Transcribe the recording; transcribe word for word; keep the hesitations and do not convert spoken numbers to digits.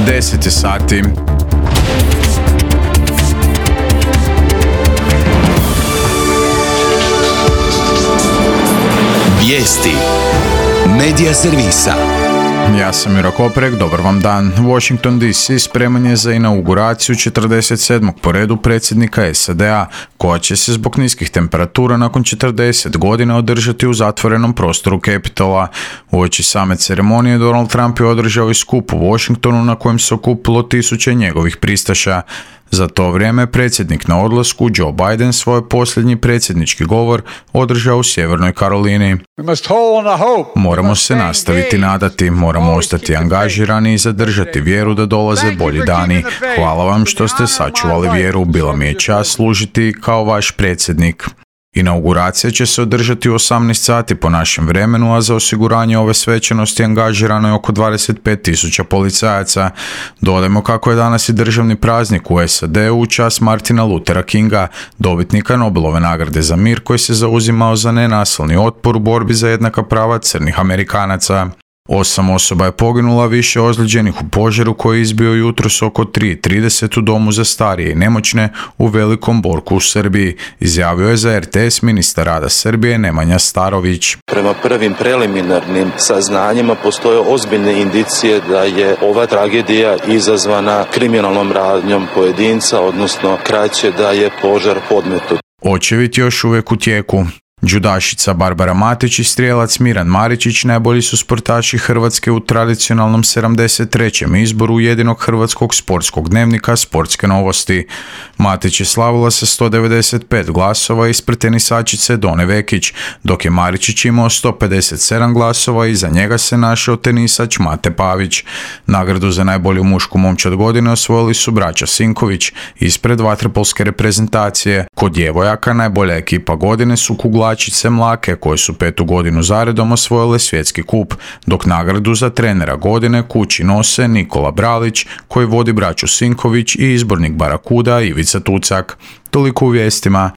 deset je sati. Vijesti Medija servisa. Ja sam Miro Koprek, dobar vam dan. Washington D C spreman je za inauguraciju četrdeset sedmog po redu predsjednika S A D-a, koja će se zbog niskih temperatura nakon četrdeset godina održati u zatvorenom prostoru Capitola. Uoči same ceremonije Donald Trump je održao i skup u Washingtonu na kojem se okupilo tisuće njegovih pristaša. Za to vrijeme predsjednik na odlasku Joe Biden svoj posljednji predsjednički govor održao u Sjevernoj Karolini. Moramo se nastaviti nadati, moramo ostati angažirani i zadržati vjeru da dolaze bolji dani. Hvala vam što ste sačuvali vjeru, bila mi je čast služiti kao vaš predsjednik. Inauguracija će se održati u osamnaest sati po našem vremenu, a za osiguranje ove svečanosti angažirano je oko dvadeset pet tisuća policajaca. Dodajmo kako je danas i državni praznik u S A D-u u čast Martina Luthera Kinga, dobitnika Nobelove nagrade za mir koji se zauzimao za nenasilni otpor u borbi za jednaka prava crnih Amerikanaca. Osam osoba je poginula, više ozlijeđenih u požaru koji je izbio jutros oko tri trideset u domu za starije i nemoćne u Velikom Borku u Srbiji, izjavio je za R T S ministar rada Srbije Nemanja Starović. Prema prvim preliminarnim saznanjima postoje ozbiljne indicije da je ova tragedija izazvana kriminalnom radnjom pojedinca, odnosno kraće da je požar podmetnut. Očevid još uvijek u tijeku. Judašica Barbara Matić i strijelac Miran Maričić najbolji su sportaši Hrvatske u tradicionalnom sedamdeset trećem izboru jedinog hrvatskog sportskog dnevnika Sportske novosti. Matić je slavila sa sto devedeset pet glasova ispred tenisačice Done Vekić, dok je Maričić imao sto pedeset sedam glasova i iza njega se našao tenisač Mate Pavić. Nagradu za najbolju mušku momčad godine osvojili su braća Sinković ispred vaterpolske reprezentacije. Kod djevojaka najbolja ekipa godine su kuglačice Mlake koje su petu godinu zaredom osvojile svjetski kup, dok nagradu za trenera godine kući nose Nikola Bralić koji vodi braću Sinković i izbornik Barakuda Ivica Tucak. Toliko u vijestima.